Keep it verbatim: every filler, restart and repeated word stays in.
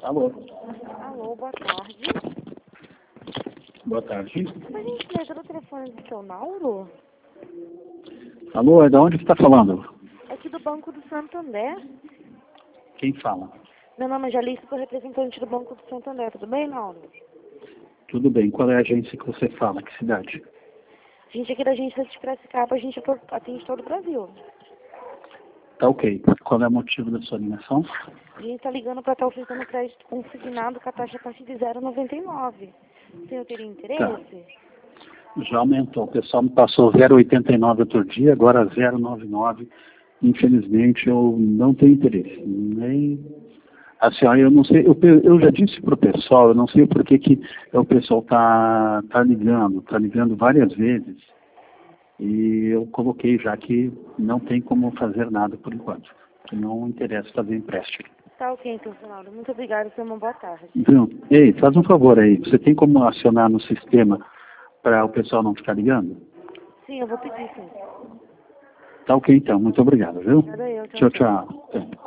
Alô? Alô, boa tarde. Boa tarde. Por gentileza, do telefone do seu Nauro? Alô, é da onde você está falando? É aqui do Banco do Santander. Quem fala? Meu nome é Jalice, sou representante do Banco do Santander. Tudo bem, Nauro? Tudo bem. Qual é a agência que você fala? Que cidade? A gente aqui da agência de Piracicaba, a gente atende todo o Brasil. Tá ok. Qual é o motivo da sua ligação? A gente está ligando para estar oferecendo crédito consignado com a taxa a partir de zero vírgula noventa e nove. O senhor teria interesse? Tá. Já aumentou. O pessoal me passou zero vírgula oitenta e nove outro dia, agora zero vírgula noventa e nove. Infelizmente, eu não tenho interesse. Nem... Assim, ó, eu não sei, eu, eu já disse para o pessoal, eu não sei por que, que o pessoal está tá ligando, está ligando várias vezes. E eu coloquei já que não tem como fazer nada por enquanto. Que não interessa fazer empréstimo. Tá ok, então, senhor Nauro. Muito obrigada, tenha uma boa tarde. Viu? Ei, faz um favor aí. Você tem como acionar no sistema para o pessoal não ficar ligando? Sim, eu vou pedir, sim. Tá ok então. Muito obrigado, viu? Obrigada eu, tchau, Tchau, tchau.